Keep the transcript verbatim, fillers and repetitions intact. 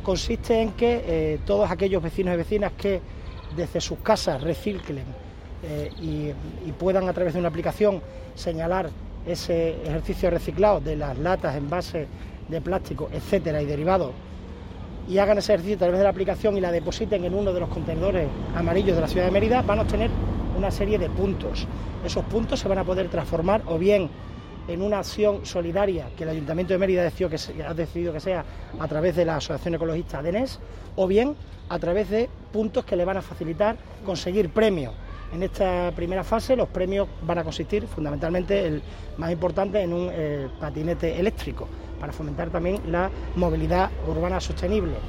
consiste en que eh, todos aquellos vecinos y vecinas que desde sus casas reciclen eh, y, y puedan a través de una aplicación señalar ese ejercicio reciclado de las latas, envases de plástico, etcétera, y derivados, y hagan ese ejercicio a través de la aplicación y la depositen en uno de los contenedores amarillos de la ciudad de Mérida, van a obtener una serie de puntos. Esos puntos se van a poder transformar o bien en una acción solidaria que el Ayuntamiento de Mérida ha decidido que, se, ha decidido que sea a través de la Asociación Ecologista D E N E S, o bien a través de puntos que le van a facilitar conseguir premios. En esta primera fase los premios van a consistir fundamentalmente, el más importante, en un eh, patinete eléctrico, para fomentar también la movilidad urbana sostenible.